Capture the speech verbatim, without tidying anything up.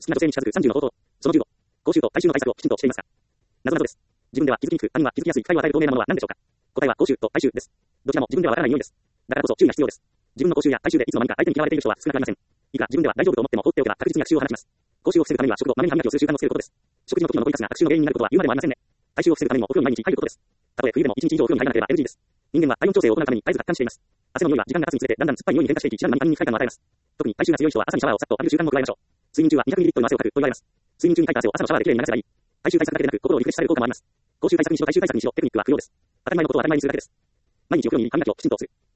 好きな女性に近づくさんじゅうの方法。そのじゅうご。口臭と体臭の対策をきちんとしていますか？謎々です。自分では気づきにくく、他人は気づきやすい不快を与える透明なものは何でしょうか？答えは口臭と体臭です。どちらも自分ではわからない匂いです。だからこそ注意が必要です。自分の口臭や体臭でいつの間にか相手に嫌われている人は少なくありません。いくら自分では大丈夫と思っても放っておけば確実に悪臭を放ちます。口臭を防ぐためには食後まめに歯磨きをする習慣をつけることです。食事の時の残りカスが悪臭の原因になることは言うまでもありませんね。体臭を防ぐためにもお風呂に毎日入ることです。たとえ冬でもいちにち以上お風呂に入らなければ エヌジー です。人間は体温調整を行うために絶えず発汗しています。汗の匂いは時間が経つにつれてだんだん酸っぱい匂いに変化していき、知らぬ間に他人に不快感を与えます。特に体臭が強い人は朝にシャワーをさっと浴びる習慣も加えましょう。睡眠中は にひゃくミリリットル の汗をかくと言われます。睡眠中にかいた汗を朝のシャワーできれいに流せばいい。体臭対策だけでなく心をリフレッシュされる効果もあります。口臭対策にしろ体臭対策にしろテクニックは不要です。当たり前のことを当たり前にするだけです。毎日お風呂に入り歯磨きをきちんとする。